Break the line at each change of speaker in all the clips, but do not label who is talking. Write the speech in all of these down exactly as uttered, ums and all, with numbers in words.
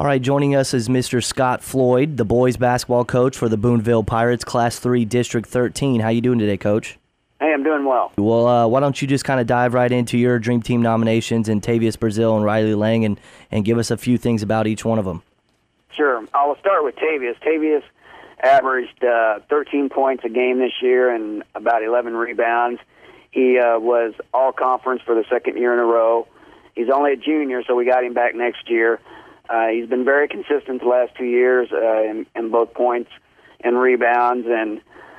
All right, joining us is Mister Scott Floyd, the boys basketball coach for the Boonville Pirates, Class three, District thirteen. How you doing today, Coach?
Hey, I'm doing well.
Well, uh, why don't you just kind of dive right into your Dream Team nominations and Tavius Brazil and Riley Lang and, and give us a few things about each one of them.
Sure. I'll start with Tavius. Tavius averaged uh, thirteen points a game this year and about eleven rebounds. He uh, was all-conference for the second year in a row. He's only a junior, so we got him back next year. Uh, he's been very consistent the last two years uh, in, in both points and rebounds, and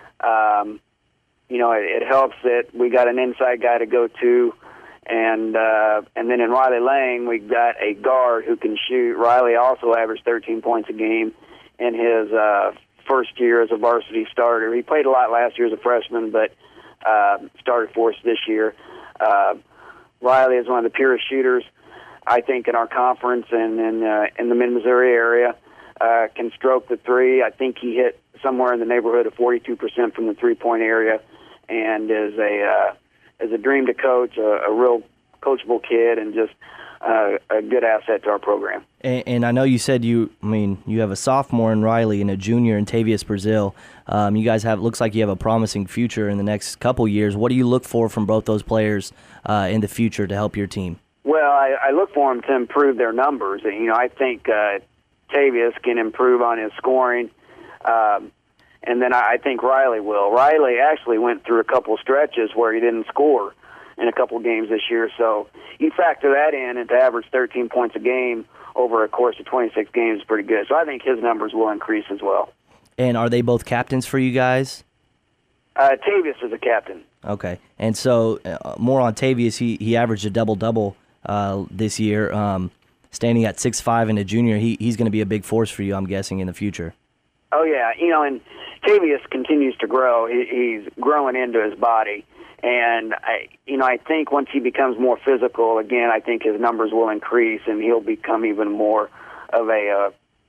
um, you know it, it helps that we got an inside guy to go to, and uh, and then in Riley Lang we've got a guard who can shoot. Riley also averaged thirteen points a game in his uh, first year as a varsity starter. He played a lot last year as a freshman, but uh, started for us this year. Uh, Riley is one of the purest shooters, I think, in our conference and in, uh, in the mid-Missouri area. Uh, can stroke the three. I think he hit somewhere in the neighborhood of forty-two percent from the three-point area, and is a uh, is a dream to coach, a, a real coachable kid, and just uh, a good asset to our program.
And, and I know you said you, I mean, you have a sophomore in Riley and a junior in Tavius Brazil. Um, you guys have, looks like you have a promising future in the next couple years. What do you look for from both those players uh, in the future to help your team?
Well, I, I look for them to improve their numbers. You know, I think uh, Tavius can improve on his scoring, um, and then I, I think Riley will. Riley actually went through a couple stretches where he didn't score in a couple games this year, so you factor that in, and to average thirteen points a game over a course of twenty-six games is pretty good. So I think his numbers will increase as well.
And are they both captains for you guys?
Uh, Tavius is a captain.
Okay, and so uh, more on Tavius, he, he averaged a double-double uh, this year, um, standing at six five and a junior. He, he's going to be a big force for you, I'm guessing, in the future.
Oh, yeah. You know, and Tavius continues to grow. He, he's growing into his body. And, I, you know, I think once he becomes more physical, again, I think his numbers will increase and he'll become even more of a uh,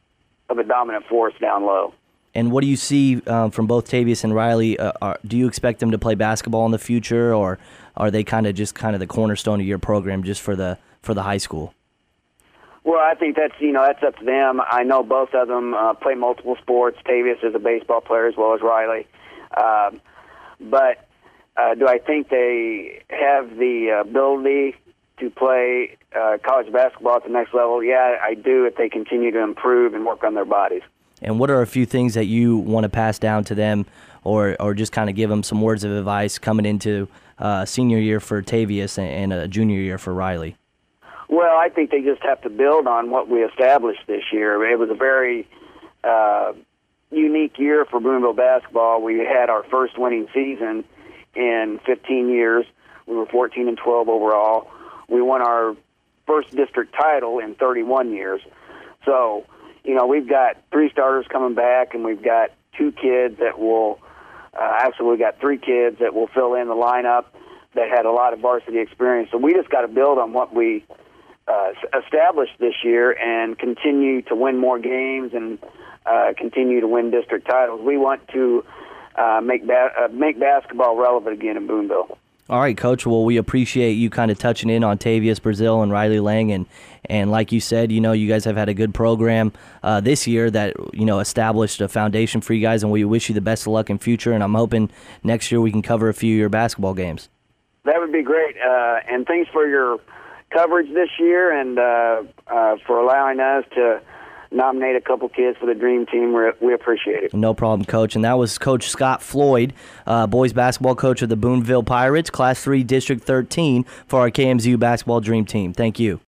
of a dominant force down low.
And what do you see um, from both Tavius and Riley? Uh, are, do you expect them to play basketball in the future, or are they kind of just kind of the cornerstone of your program just for the for the high school?
Well, I think that's you know that's up to them. I know both of them uh, play multiple sports. Tavius is a baseball player as well as Riley, um, but uh, do I think they have the ability to play uh, college basketball at the next level? Yeah, I do. If they continue to improve and work on their bodies.
And what are a few things that you want to pass down to them, or or just kind of give them some words of advice coming into uh, senior year for Tavius and a junior year for Riley?
Well, I think they just have to build on what we established this year. It was a very uh, unique year for Boonville basketball. We had our first winning season in fifteen years. We were fourteen and twelve overall. We won our first district title in thirty-one years. So, you know, we've got three starters coming back, and we've got two kids that will, uh, actually we've got three kids that will fill in the lineup that had a lot of varsity experience. So we just got to build on what we uh, established this year and continue to win more games and uh, continue to win district titles. We want to uh, make ba- uh, make basketball relevant again in Boonville.
All right, Coach. Well, we appreciate you kind of touching in on Tavius Brazil and Riley Lang, and and like you said, you know, you guys have had a good program uh, this year that you know established a foundation for you guys, and we wish you the best of luck in future. And I'm hoping next year we can cover a few of your basketball games. That
would be great. Uh, and thanks for your coverage this year, and uh, uh, for allowing us to nominate a couple kids for the Dream Team. We're, we appreciate it.
No problem, Coach. And that was Coach Scott Floyd, uh, boys basketball coach of the Boonville Pirates, Class three, District thirteen, for our K M Z U Basketball Dream Team. Thank you.